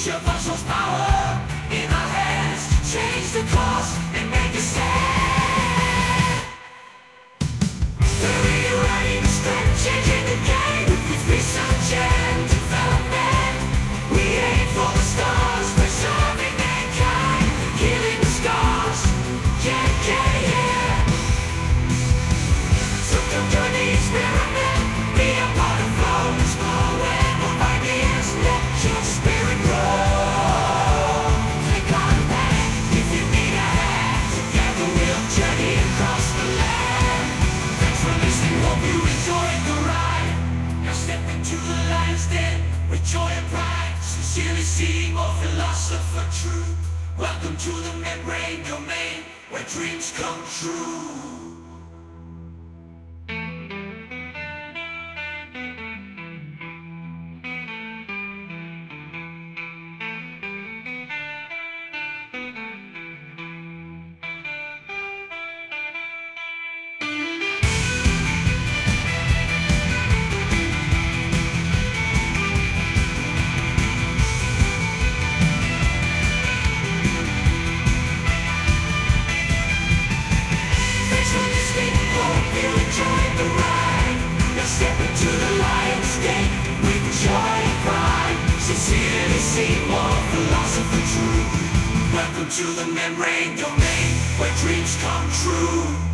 Shove muscles power in our hands to change the course and make a stand. The rewriting the script, changing the game with research and development. We aim for the stars, preserving mankind, healing the scars. Yeah, yeah, yeah. So come join the experiment, be a part of flow, explore where more ideas, let your spirit grow. Click on that if you need a hand, together we'll journey across the land. Thanks for listening, hope you enjoyed the ride. Now step into the lion's den with joy and pride, sincerely seeking more philosopher truth. Welcome to the membrane domain, where dreams come true. Step into the lion's den with joy and pride, sincerely seek more philosopher truth. Welcome to the membrane domain, where dreams come true.